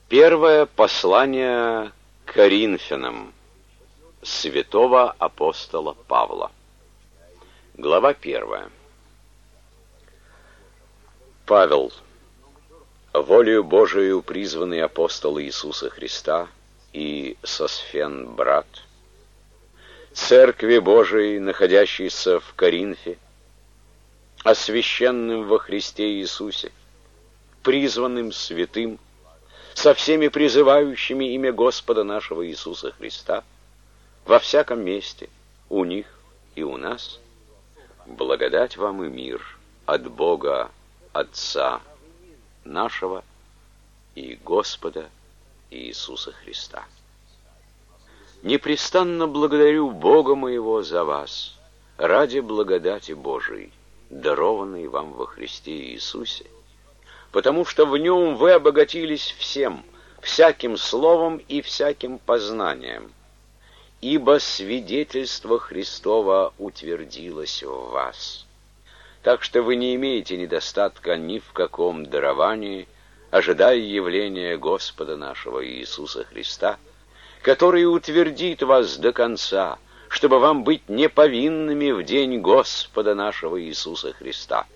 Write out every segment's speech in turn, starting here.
Первое послание к Коринфянам святого апостола Павла. Глава 1. Павел, волею Божию призванный апостол Иисуса Христа, и Сосфен брат, Церкви Божией, находящейся в Коринфе, освященным во Христе Иисусе, призванным святым, со всеми призывающими имя Господа нашего Иисуса Христа, во всяком месте, у них и у нас, благодать вам и мир от Бога Отца нашего и Господа Иисуса Христа. Непрестанно благодарю Бога моего за вас, ради благодати Божией, дарованной вам во Христе Иисусе, потому что в Нем вы обогатились всем, всяким словом и всяким познанием, ибо свидетельство Христово утвердилось в вас. Так что вы не имеете недостатка ни в каком даровании, ожидая явления Господа нашего Иисуса Христа, который утвердит вас до конца, чтобы вам быть неповинными в день Господа нашего Иисуса Христа.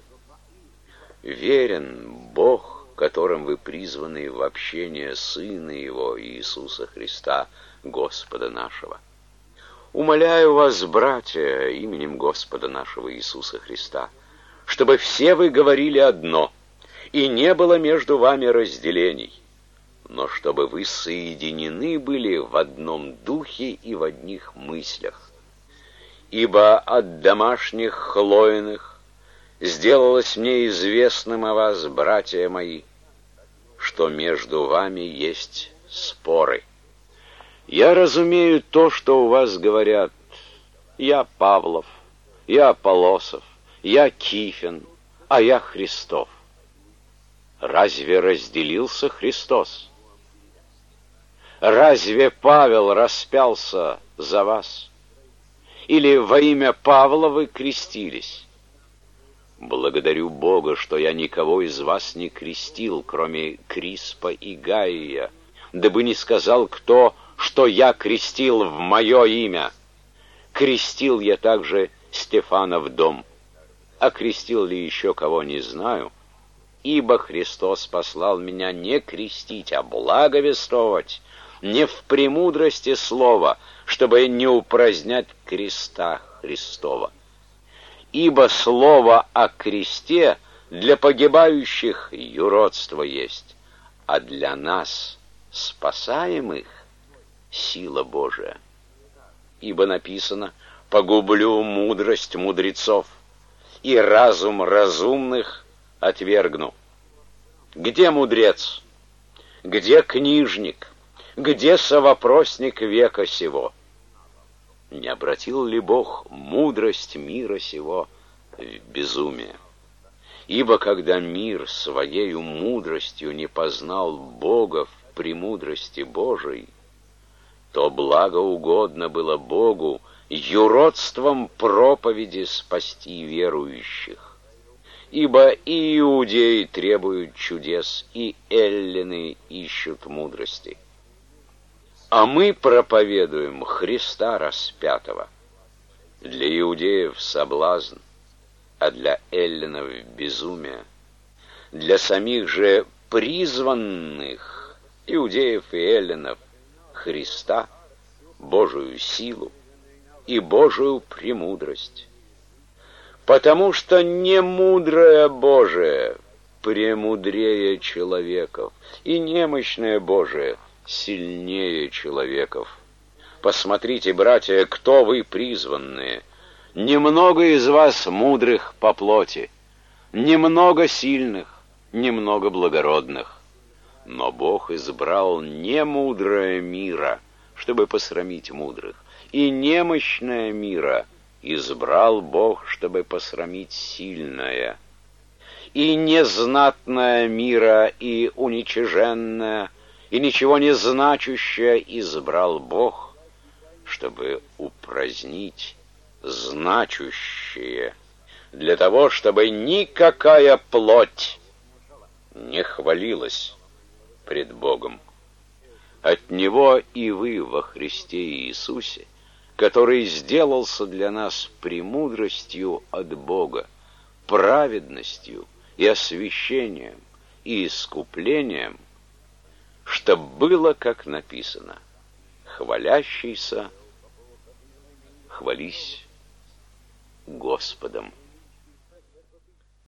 Верен Бог, которым вы призваны в общение Сына Его Иисуса Христа, Господа нашего. Умоляю вас, братья, именем Господа нашего Иисуса Христа, чтобы все вы говорили одно, и не было между вами разделений, но чтобы вы соединены были в одном духе и в одних мыслях. Ибо от домашних Хлоиных сделалось мне известным о вас, братья мои, что между вами есть споры. Я разумею то, что у вас говорят: я Павлов, я Аполлосов, я Кифин, а я Христов. Разве разделился Христос? Разве Павел распялся за вас? Или во имя Павла вы крестились? Благодарю Бога, что я никого из вас не крестил, кроме Криспа и Гаия, дабы не сказал кто, что я крестил в мое имя. Крестил я также Стефана в дом, а крестил ли еще кого, не знаю, ибо Христос послал меня не крестить, а благовествовать, не в премудрости слова, чтобы не упразднять креста Христова. Ибо слово о кресте для погибающих юродство есть, а для нас, спасаемых, сила Божия. Ибо написано: погублю мудрость мудрецов, и разум разумных отвергну. Где мудрец? Где книжник? Где совопросник века сего? Не обратил ли Бог мудрость мира сего в безумие? Ибо когда мир своею мудростью не познал Бога в премудрости Божией, то благоугодно было Богу юродством проповеди спасти верующих. Ибо и иудеи требуют чудес, и эллины ищут мудрости. А мы проповедуем Христа распятого. Для иудеев соблазн, а для эллинов безумие. Для самих же призванных, иудеев и эллинов, Христа, Божию силу и Божию премудрость. Потому что немудрое Божие премудрее человеков, и немощное Божие сильнее человеков. Посмотрите, братья, кто вы призванные. Немного из вас мудрых по плоти, немного сильных, немного благородных. Но Бог избрал немудрое мира, чтобы посрамить мудрых, и немощное мира избрал Бог, чтобы посрамить сильное. И незнатное мира, и уничиженное, и ничего не значащее избрал Бог, чтобы упразднить значущее, для того, чтобы никакая плоть не хвалилась пред Богом. От Него и вы во Христе Иисусе, который сделался для нас премудростью от Бога, праведностью и освящением и искуплением, чтоб было, как написано: хвалящийся, хвались Господом.